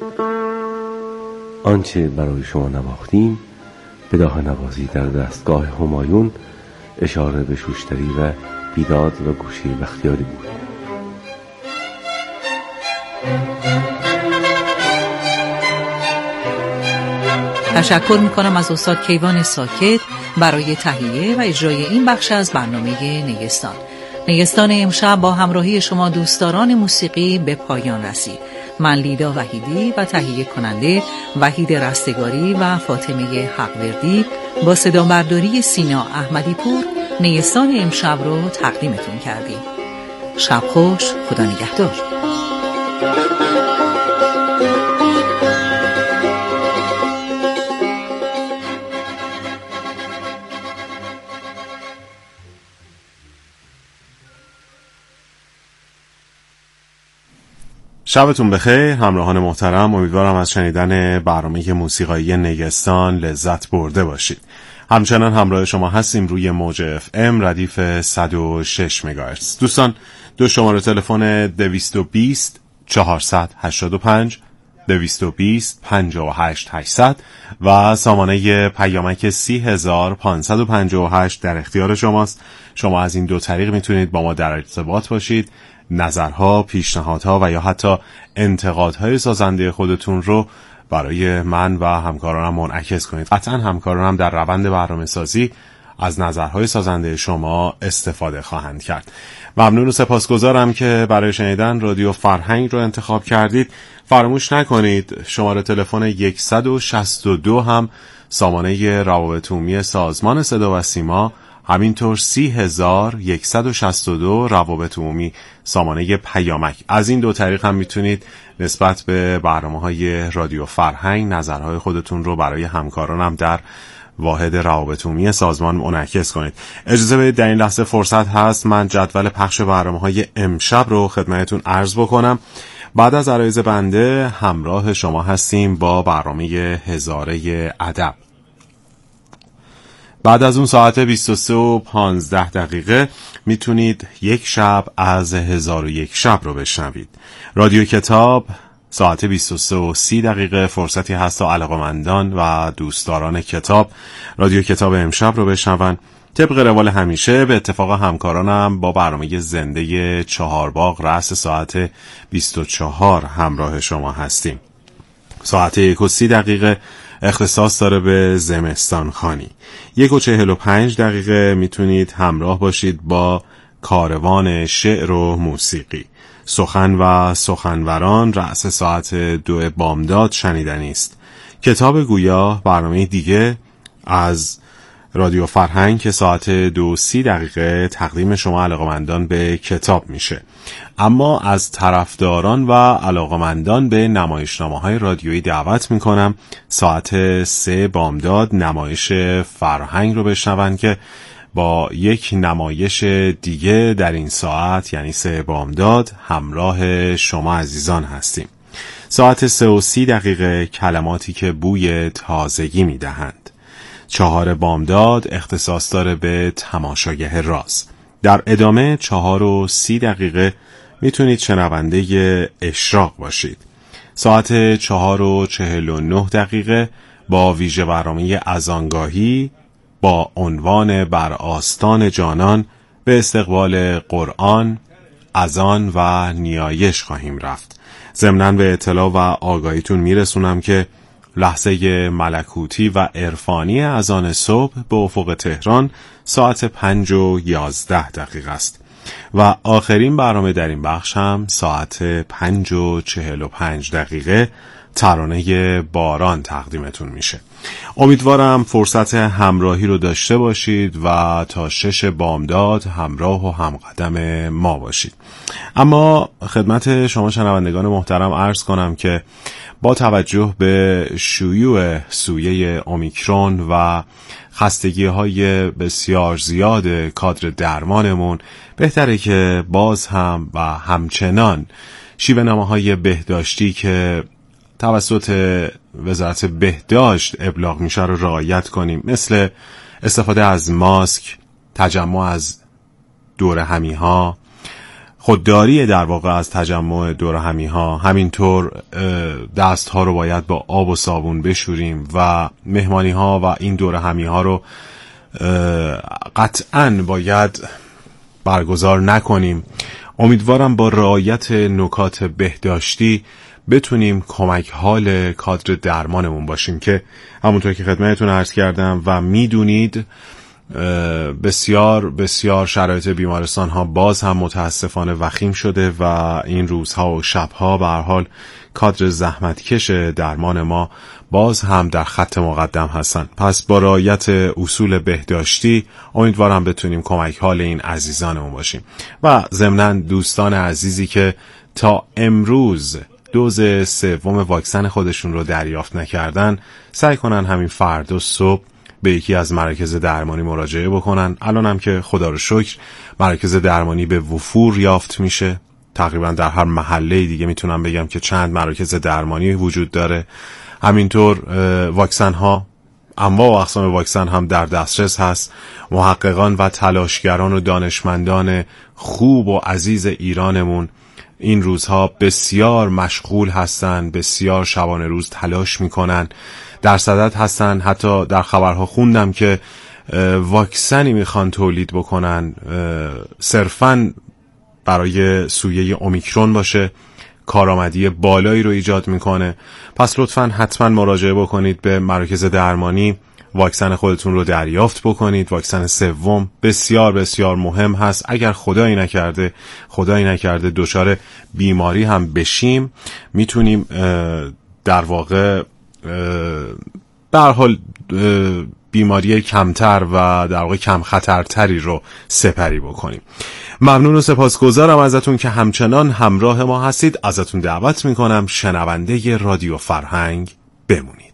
آنچه برای شما نواختیم بداهه نوازی در دستگاه همایون، اشاره به شوشتری و بیداد و گوشه بختیاری بود. تشکر میکنم از استاد کیوان ساکت برای تهیه و اجرای این بخش از برنامه نیستان. نیستان امشب با همراهی شما دوستداران موسیقی به پایان رسید. من لیدا وحیدی و تهیه کننده وحید رستگاری و فاطمه حقوردی با صدا برداری سینا احمدی پور نیستان امشب رو تقدیمتون کردیم. شب خوش، خدا نگهدار. شبتون بخیر همراهان محترم، امیدوارم از شنیدن برنامه موسیقایی نیستان لذت برده باشید. همچنان همراه شما هستیم روی موج FM ردیف 106 مگاهرتز. دوستان، دو شماره تلفن 220 485 220 58800 و سامانه پیامک 30558 در اختیار شماست. شما از این دو طریق میتونید با ما در ارتباط باشید، نظرها، پیشنهادها و یا حتی انتقادهای سازنده خودتون رو برای من و همکارانم منعکس کنید. قطعا همکارانم در روند برنامه سازی از نظرهای سازنده شما استفاده خواهند کرد. ممنون و سپاسگزارم که برای شنیدن رادیو فرهنگ رو انتخاب کردید. فراموش نکنید شماره تلفن 162 هم سامانه روابط عمومی سازمان صدا و سیما، همینطور 30162 روابط عمومی سامانه پیامک. از این دو طریق هم میتونید نسبت به برنامه‌های رادیو فرهنگ نظرهای خودتون رو برای همکارانم در واحد روابط عمومی سازمان منعکس کنید. اجازه بدید در این لحظه فرصت هست من جدول پخش برنامه‌های امشب رو خدمتتون عرض بکنم. بعد از عرایض بنده همراه شما هستیم با برنامه هزاره ادب. بعد از اون ساعت 23:15 میتونید یک شب از 1001 شب رو بشنوید. رادیو کتاب ساعت 23:30 فرصتی هست تا علاقه‌مندان و دوستداران کتاب رادیو کتاب امشب رو بشنون. طبق روال همیشه به اتفاق همکارانم با برنامه زنده چهارباغ رأس ساعت 24 همراه شما هستیم. ساعت 1:30 اختصاص داره به زمستان خانی. 1:45 میتونید همراه باشید با کاروان شعر و موسیقی. سخن و سخنوران رأس ساعت 2 بامداد شنیدنی است. کتاب گویا برنامه دیگه از رادیو فرهنگ که ساعت 2:30 تقدیم شما علاقمندان به کتاب میشه. اما از طرفداران و علاقمندان به نمایشنامه‌های رادیویی دعوت میکنم ساعت 3 بامداد نمایش فرهنگ رو بشنون که با یک نمایش دیگه در این ساعت یعنی 3 بامداد همراه شما عزیزان هستیم. ساعت 3:30 کلماتی که بوی تازگی میدهند. 4 بامداد اختصاص داره به تماشاگه راز. در ادامه 4:30 میتونید شنونده اشراق باشید. ساعت 4:49 با ویژه برنامه اذانگاهی با عنوان بر آستان جانان به استقبال قرآن، اذان و نیایش خواهیم رفت. ضمناً به اطلاع و آگاهیتون میرسونم که لحظه ملکوتی و عرفانی اذان صبح به افق تهران ساعت 5:11 است و آخرین برنامه در این بخش هم ساعت 5:45 ترانه باران تقدیمتون میشه. امیدوارم فرصت همراهی رو داشته باشید و تا 6 بامداد همراه و همقدم ما باشید. اما خدمت شما شنوندگان محترم عرض کنم که با توجه به شیوع سویه اومیکرون و خستگی‌های بسیار زیاد کادر درمانمون بهتره که باز هم و همچنان شیوه‌نامه‌های بهداشتی که توسط وزارت بهداشت ابلاغ میشه رو رعایت کنیم، مثل استفاده از ماسک، تجمع از دور همی‌ها، خودداری در واقع از تجمع دور همی ها. همینطور دست ها رو باید با آب و صابون بشوریم و مهمانی ها و این دور همی ها رو قطعاً باید برگزار نکنیم. امیدوارم با رعایت نکات بهداشتی بتونیم کمک حال کادر درمانمون باشیم که همونطور که خدمتتون عرض کردم و میدونید بسیار بسیار شرایط بیمارستان ها باز هم متاسفانه وخیم شده و این روزها و شبها به هر حال کادر زحمتکش درمان ما باز هم در خط مقدم هستن. پس با رعایت اصول بهداشتی امیدوارم بتونیم کمک حال این عزیزانمون باشیم و ضمناً دوستان عزیزی که تا امروز دوز سوم واکسن خودشون رو دریافت نکردن سعی کنن همین فردا صبح به یکی از مراکز درمانی مراجعه بکنن. الان هم که خدا رو شکر مراکز درمانی به وفور یافت میشه، تقریبا در هر محله دیگه میتونم بگم که چند مراکز درمانی وجود داره. همینطور واکسن ها، انواع و اقسام واکسن هم در دسترس هست. محققان و تلاشگران و دانشمندان خوب و عزیز ایرانمون این روزها بسیار مشغول هستن، بسیار شبانه روز تلاش میکنن، در صدد هستن. حتی در خبرها خوندم که واکسنی میخوان تولید بکنن صرفاً برای سویه اومیکرون باشه، کارآمدی بالایی رو ایجاد میکنه. پس لطفاً حتما مراجعه بکنید به مراکز درمانی، واکسن خودتون رو دریافت بکنید. واکسن سوم بسیار بسیار مهم هست. اگر خدایی نکرده دچار بیماری هم بشیم میتونیم در واقع به هر حال بیماری کمتر و در واقع کم خطرتری رو سپری بکنیم. ممنون و سپاسگزارم ازتون که همچنان همراه ما هستید. ازتون دعوت میکنم شنونده رادیو فرهنگ بمونید.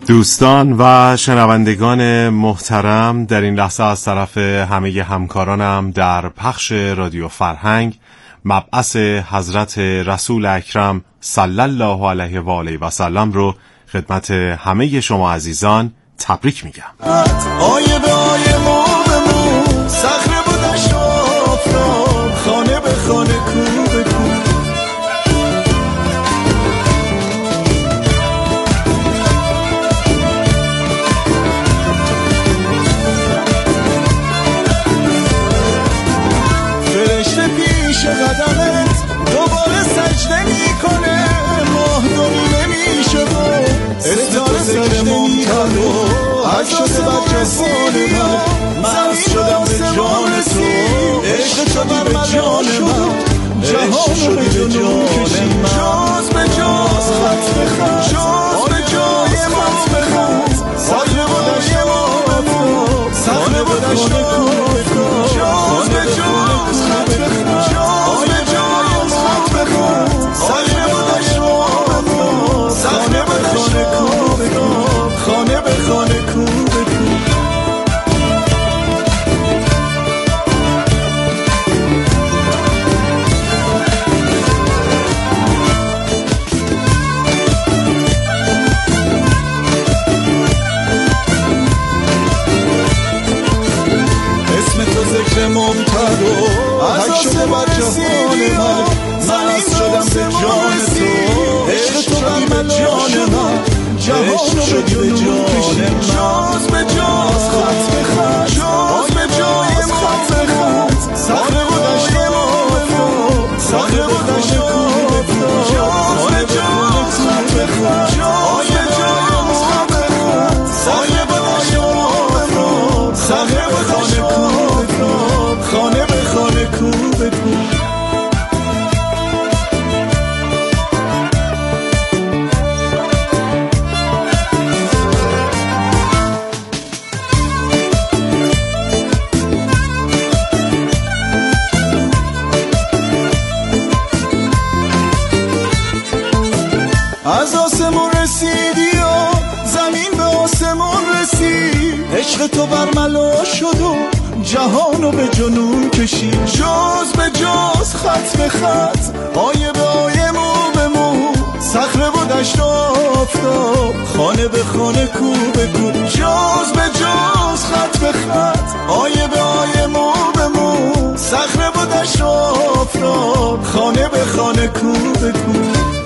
دوستان و شنوندگان محترم، در این لحظه از طرف همه همکارانم در پخش رادیو فرهنگ مبعث حضرت رسول اکرم صلی الله علیه و آله و سلم رو خدمت همه شما عزیزان تبریک میگم. آیه به آیه مو به مو صخره و دشت و آفتاب خانه به خانه کو به کو فرشته پیش قدمت دوباره سجده میکنه ماهداری نمیشه و استار ذکر ممتد و عکس شده بر جفان من مست شدم به جان تو عشق تو بر جان من جهان شده به جان من جاز به جاز خط به خط جاز به جاز خط به خط صخره و دشت آفتاب صخره و دشت آفتاب جاز به جاز خط به خط جاز به جاز خط به خط صخره و دشت آفتاب صخره و دشت آفتاب خانه به خانه کو به کو اسم تو ذکر ممتد و حک شده بر جهان من مست شدم به جان تو عشق تو بر جان من جهان شدی به جان من جاز به جاز خط به خط جاز به جاز خط به خط صخره و دشت آفتاب صخره و دشت آفتاب جاز به جاز خط به خط جاز به جاز خط به خط صخره و دشت آفتاب صخره و دشت آفتاب خانه به خانه کو به کو از آسمون رسیدی و زمین به آسمون رسید عشق تو برملا شد و جهانو به جنون کشید جاز به جاز خط به خط آیه به آیه مو به مو صخره و دشت آفتاب خانه به خانه کو به کو جاز به جاز خط به خط آیه به آیه مو به مو صخره و دشت آفتاب خانه به خانه کو به کو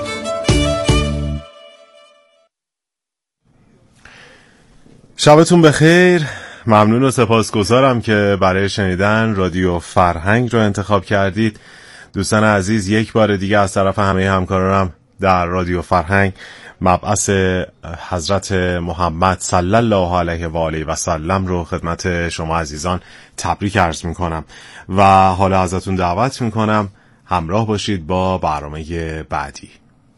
شبتون بخیر. ممنون و سپاسگزارم که برای شنیدن رادیو فرهنگ رو انتخاب کردید. دوستان عزیز، یک بار دیگه از طرف همه همکارانم در رادیو فرهنگ مبعث حضرت محمد صلی الله علیه و آله و سلم رو خدمت شما عزیزان تبریک عرض میکنم و حالا ازتون دعوت میکنم همراه باشید با برنامه بعدی.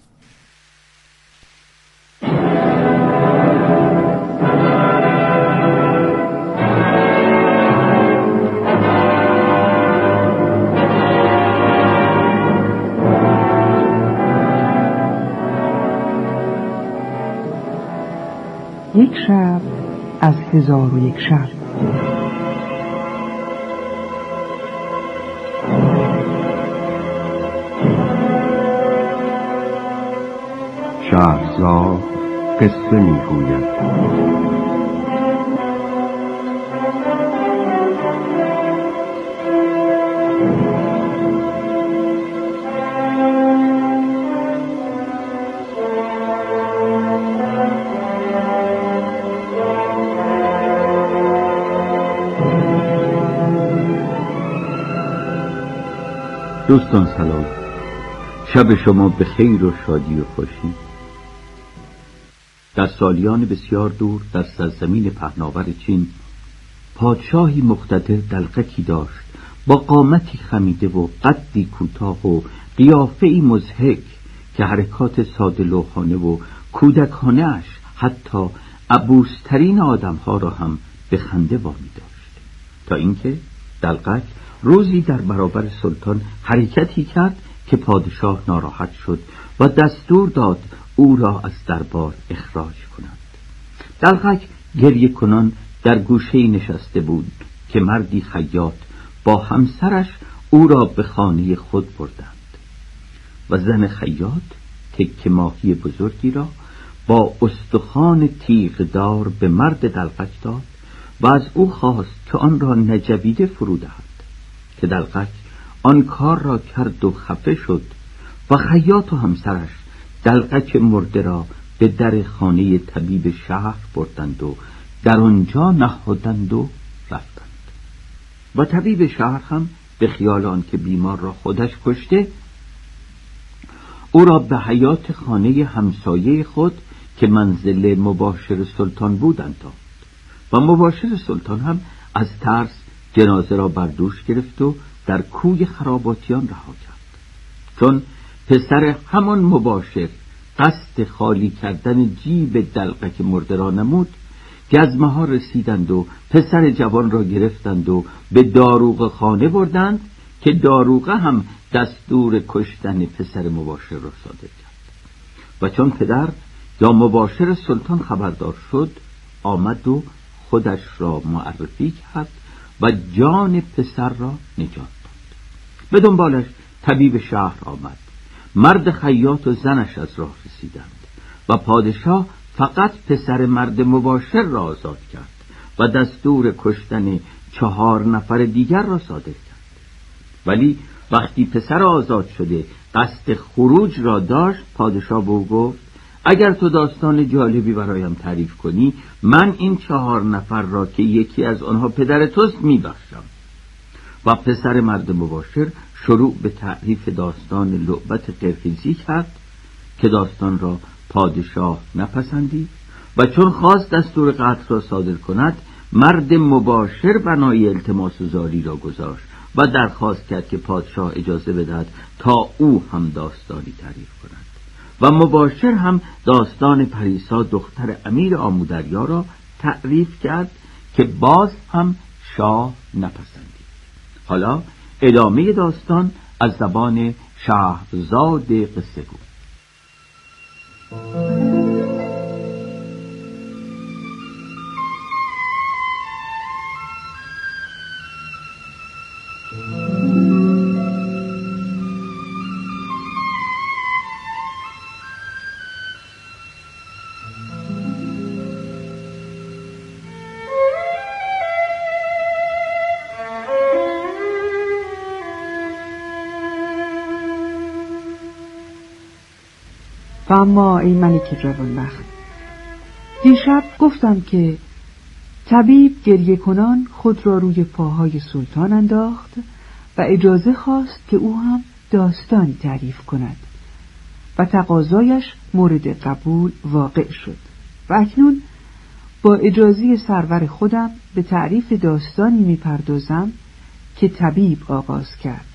یک شب از 1001 شب. شهرزاد قصه میگوید. دوستان سلام، شب شما به خیر و شادی و خوشی. در سالیان بسیار دور در سرزمین پهناور چین پادشاهی مقتدر دلقکی داشت با قامتی خمیده و قدی کوتاه و قیافه‌ای مضحک که حرکات ساده لوحانه و کودکانه اش حتی عبوس‌ترین آدم‌ها را هم به خنده وامی داشت، تا اینکه دلقک روزی در برابر سلطان حرکتی کرد که پادشاه ناراحت شد و دستور داد او را از دربار اخراج کنند. دلقک گریه کنان در گوشه‌ای نشسته بود که مردی خیاط با همسرش او را به خانه خود بردند و زن خیاط تکه ماهی بزرگی را با استخوان تیغدار به مرد دلقک داد و از او خواست که آن را نجویده فرو دهد که دلقک آن کار را کرد و خفه شد و خیاط و همسرش دلقک مرده را به در خانه طبیب شهر بردند و در آنجا نهادند و رفتند. و طبیب شهر هم به خیال آن که بیمار را خودش کشته او را به حیاط خانه همسایه خود که منزل مباشر سلطان بودند داد و مباشر سلطان هم از ترس جنازه را بر دوش گرفت و در کوی خراباتیان رها کرد. چون پسر همان مباشر قصد خالی کردن جیب دلقک مرده را نمود، گزمه ها رسیدند و پسر جوان را گرفتند و به داروغه خانه بردند که داروغه هم دستور کشتن پسر مباشر را صادر کرد. و چون پدر یا مباشر سلطان خبردار شد، آمد و خودش را معرفی کرد و جان پسر را نجات داد. به دنبالش طبیب شهر آمد. مرد خیاط و زنش از راه رسیدند و پادشاه فقط پسر مرد مباشر را آزاد کرد و دستور کشتن 4 نفر دیگر را صادر کرد. ولی وقتی پسر آزاد شده قصد خروج را داشت، پادشاه به او گفت اگر تو داستان جالبی برایم تعریف کنی، من این 4 نفر را که یکی از آنها پدر توست میبخشم. و پسر مرد مباشر شروع به تعریف داستان لعبت قرقیزی کرد که داستان را پادشاه نپسندید و چون خواست دستور قتل را صادر کند، مرد مباشر بنای التماس و زاری را گذاشت و درخواست کرد که پادشاه اجازه بدهد تا او هم داستانی تعریف کند. و مباشر هم داستان پریسا دختر امیر آمودریا را تعریف کرد که باز هم شاه نپسندید. حالا ادامه داستان از زبان شهرزاد قصه گو. و اما ای ملک جوانبخت، دیشب گفتم که طبیب گریه کنان خود را روی پاهای سلطان انداخت و اجازه خواست که او هم داستانی تعریف کند و تقاضایش مورد قبول واقع شد. و اکنون با اجازه سرور خودم به تعریف داستانی میپردازم که طبیب آغاز کرد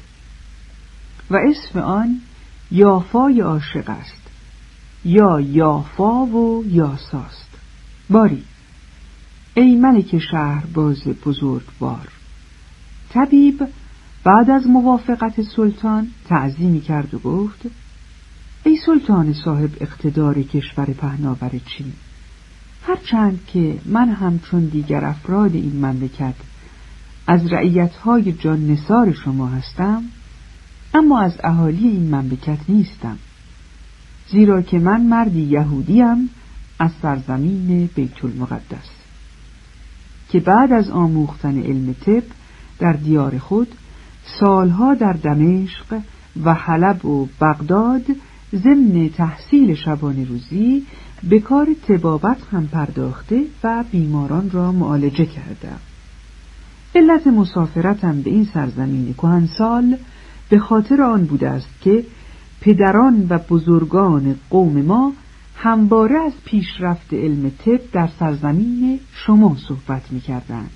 و اسم آن یافای عاشق است، یا یافا و یاساست. باری ای ملک شهرباز بزرگوار، طبیب بعد از موافقت سلطان تعظیمی کرد و گفت ای سلطان صاحب اقتدار کشور پهناور چین، هرچند که من همچون دیگر افراد این مملکت از رعیت‌های جان نثار شما هستم، اما از اهالی این مملکت نیستم، زیرا که من مردی یهودیم از سرزمین بیت المقدس که بعد از آموختن علم طب در دیار خود سالها در دمشق و حلب و بغداد ضمن تحصیل شبانه روزی به کار طبابت هم پرداخته و بیماران را معالجه کردم. علت مسافرتم به این سرزمین کهنسال به خاطر آن بوده است که پدران و بزرگان قوم ما همواره از پیشرفت علم طب در سرزمین شما صحبت می کردند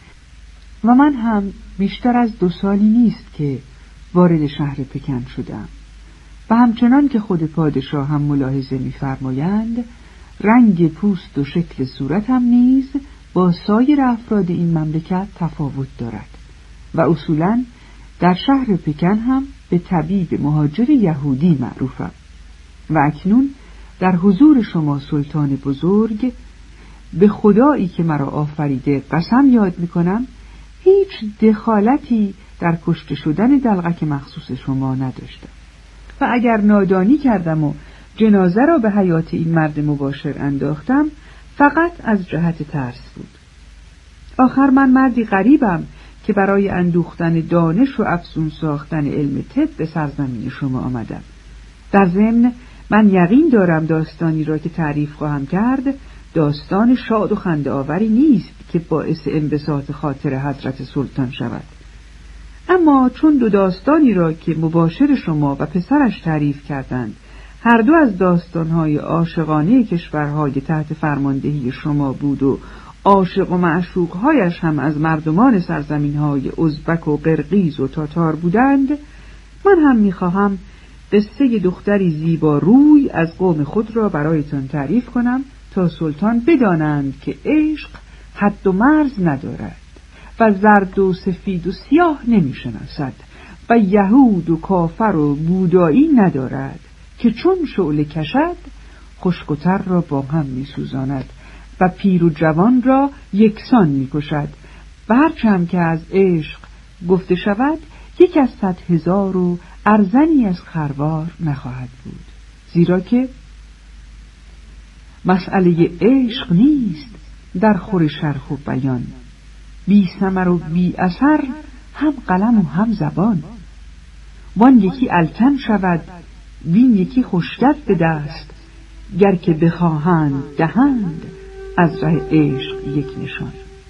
و من هم بیشتر از 2 سالی نیست که وارد شهر پکن شدم و همچنان که خود پادشاه هم ملاحظه می فرمایند، رنگ پوست و شکل صورتم نیز با سایر افراد این مملکت تفاوت دارد و اصولاً در شهر پکن هم به طبیب مهاجر یهودی معروفم و اکنون در حضور شما سلطان بزرگ به خدایی که مرا آفریده قسم یاد میکنم هیچ دخالتی در کشته شدن دلقک مخصوص شما نداشتم و اگر نادانی کردم و جنازه را به حیات این مرد مباشر انداختم فقط از جهت ترس بود. آخر من مردی غریبم که برای اندوختن دانش و افزون ساختن علم طب به سرزمین شما آمدم. در ضمن من یقین دارم داستانی را که تعریف خواهم کرد داستان شاد و خنده آوری نیست که باعث انبساط خاطر حضرت سلطان شود. اما چون دو داستانی را که مباشر شما و پسرش تعریف کردند هر دو از داستانهای عاشقانه کشورهای تحت فرماندهی شما بود و عاشق و معشوقهایش هم از مردمان سرزمینهای ازبک و قرقیز و تاتار بودند، من هم میخواهم قصه دختری زیبا روی از قوم خود را برایتان تعریف کنم تا سلطان بدانند که عشق حد و مرز ندارد و زرد و سفید و سیاه نمیشناسد و یهود و کافر و بودایی ندارد که چون شعله کشد خشک و تر را با هم میسوزاند و پیر و جوان را یکسان میکشد و هرچند که از عشق گفته شود 100,000 و ارزنی از خروار نخواهد بود، زیرا که مسئله عشق نیست در خور شرح و بیان، بی ثمر و بی اثر هم قلم و هم زبان، وان یکی الکن شود وین یکی خوشگت به دست، گر که بخواهند دهند از ره عشق یک نشان.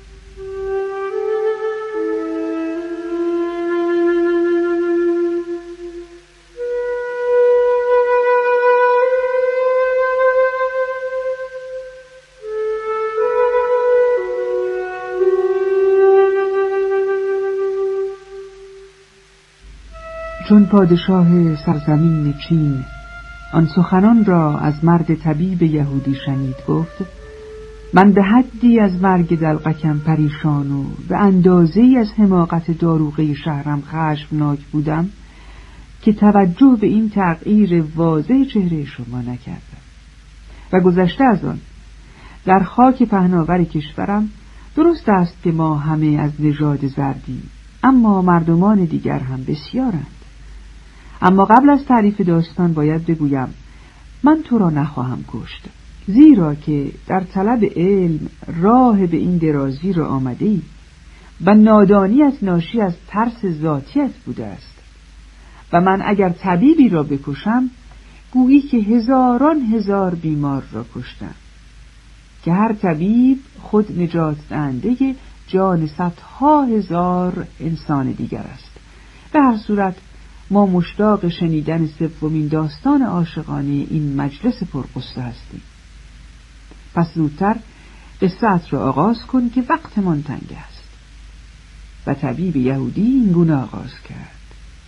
چون پادشاه سرزمین چین آن سخنان را از مرد طبیب یهودی شنید گفت: من به حدی از مرگ دلقکم پریشان و به اندازه‌ای از حماقت داروغه شهرم خشمناک بودم که توجه به این تغییر واضح چهره شما نکردم و گذشته از آن در خاک پهناور کشورم درست است که ما همه از نژاد زردیم، اما مردمان دیگر هم بسیارند. اما قبل از تعریف داستان باید بگویم من تو را نخواهم کشت، زیرا که در طلب علم راه به این درازی را آمده‌ای و نادانی از ناشی از ترس ذاتیت بوده است و من اگر طبیبی را بکشم گویی که هزاران هزار بیمار را کشتم، که هر طبیب خود نجات دهنده جان صدها هزار انسان دیگر است. به هر صورت ما مشتاق شنیدن سومین داستان عاشقانه این مجلس پرقصه هستیم. پس زودتر قصه‌ات را آغاز کن که وقتمان تنگ است. و طبیب یهودی این گونه آغاز کرد: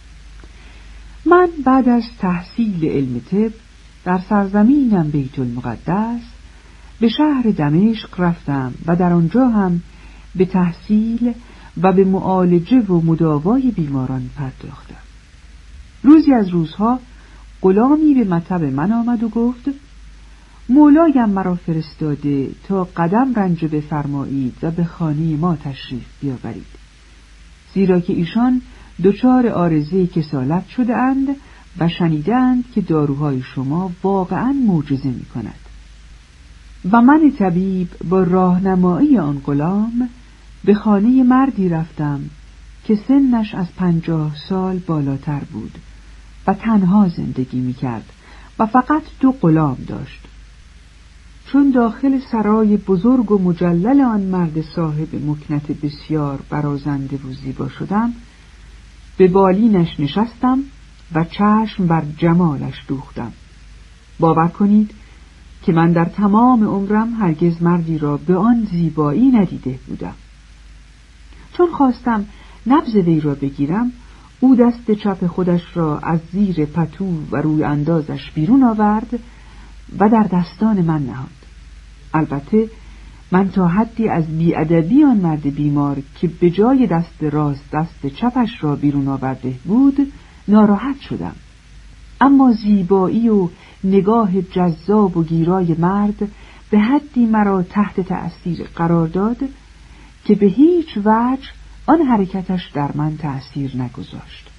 من بعد از تحصیل علم طب در سرزمینم بیت المقدس به شهر دمشق رفتم و در آنجا هم به تحصیل و به معالجه و مداوای بیماران پرداختم. روزی از روزها غلامی به مطب من آمد و گفت: مولایم مرا فرستاده تا قدم رنجه بفرمایید و به خانه ما تشریف بیاورید، زیرا که ایشان دچار عارضه کسالت شده اند و شنیدند که داروهای شما واقعا معجزه می کند. و من طبیب با راهنمایی آن غلام به خانه مردی رفتم که سنش از 50 سال بالاتر بود و تنها زندگی می کرد و فقط 2 غلام داشت. چون داخل سرای بزرگ و مجلل آن مرد صاحب مکنت بسیار برازنده و زیبا شدم، به بالینش نشستم و چشم بر جمالش دوختم. باور کنید که من در تمام عمرم هرگز مردی را به آن زیبایی ندیده بودم. چون خواستم نبض وی را بگیرم، او دست چپ خودش را از زیر پتو و روی اندازش بیرون آورد و در دستان من نهاد. البته من تا حدی از بی‌ادبی آن مرد بیمار که به جای دست راست دست چپش را بیرون آورده بود ناراحت شدم، اما زیبایی و نگاه جذاب و گیرای مرد به حدی مرا تحت تأثیر قرار داد که به هیچ وجه آن حرکتش در من تأثیر نگذاشت.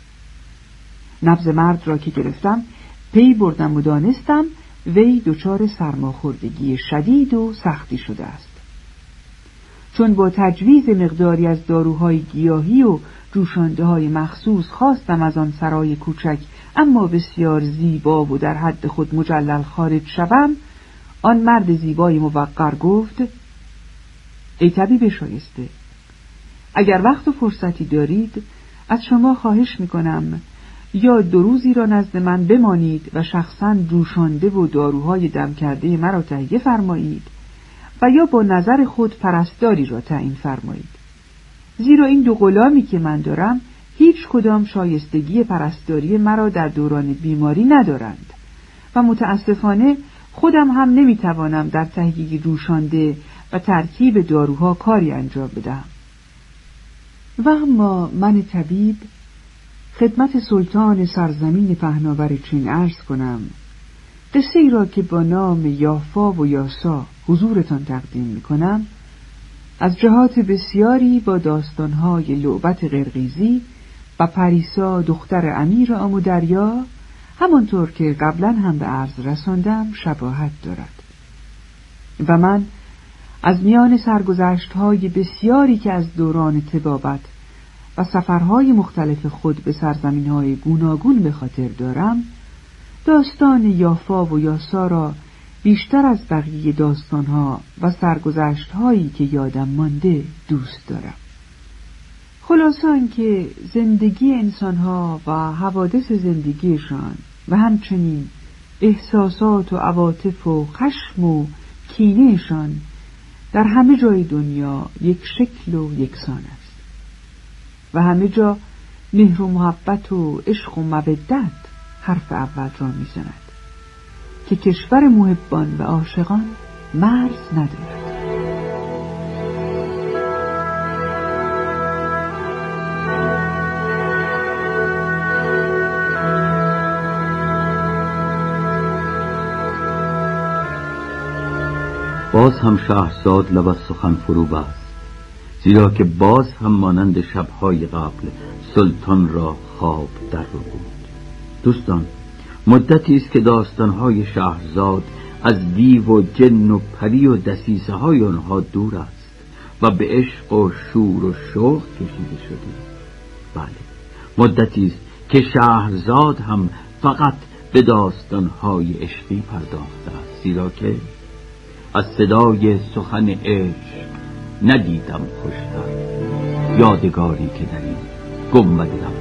نبض مرد را که گرفتم پی بردم و دانستم وی دچار سرماخوردگی شدید و سختی شده است. چون با تجویز مقداری از داروهای گیاهی و جوشانده‌های مخصوص خواستم از آن سرای کوچک اما بسیار زیبا و در حد خود مجلل خارج شوم، آن مرد زیبای موقر گفت: ای طبیب شایسته، اگر وقت و فرصتی دارید از شما خواهش میکنم یا 2 روزی را نزد من بمانید و شخصاً جوشانده و داروهای دم کرده مرا تهیه فرمایید و یا با نظر خود پرستاری را تعیین فرمایید، زیرا این 2 غلامی که من دارم هیچ کدام شایستگی پرستاری مرا در دوران بیماری ندارند و متاسفانه خودم هم نمیتوانم در تهیه جوشانده و ترکیب داروها کاری انجام بدم. و اما من طبیب خدمت سلطان سرزمین پهناور چین عرض کنم قصه ای را که با نام یافا و یاسا حضورتان تقدیم میکنم از جهات بسیاری با داستانهای لعبت قرقیزی و پریسا دختر امیر آمودریا همانطور که قبلا هم به عرض رساندم شباهت دارد و من از میان سرگذشت‌های بسیاری که از دوران طبابت و سفرهای مختلف خود به سرزمین‌های گوناگون به خاطر دارم، داستان یافا و یاسا را بیشتر از بقیه داستانها و سرگذشت‌هایی که یادم مانده دوست دارم. خلاصه آنکه زندگی انسانها و حوادث زندگیشان و همچنین احساسات و عواطف و خشم و کینه‌شان در همه جای دنیا یک شکل و یکسان است و همه جا مهر و محبت و عشق و مودت حرف اول را می‌زند که کشور محبان و عاشقان مرز ندارد. باز هم شهرزاد لب از سخن فرو بست، زیرا که باز هم مانند شب‌های قبل سلطان را خواب در رو بود. دوستان، مدتی است که داستان‌های شهرزاد از دیو و جن و پری و دسیسه‌های آنها دور است و به عشق و شور و شوق کشیده شده. بله، مدتی است که شهرزاد هم فقط به داستان‌های عشقی پرداخته است، زیرا که از صدای سخن عشق ندیدم خوشتر یادگاری که در این گنبد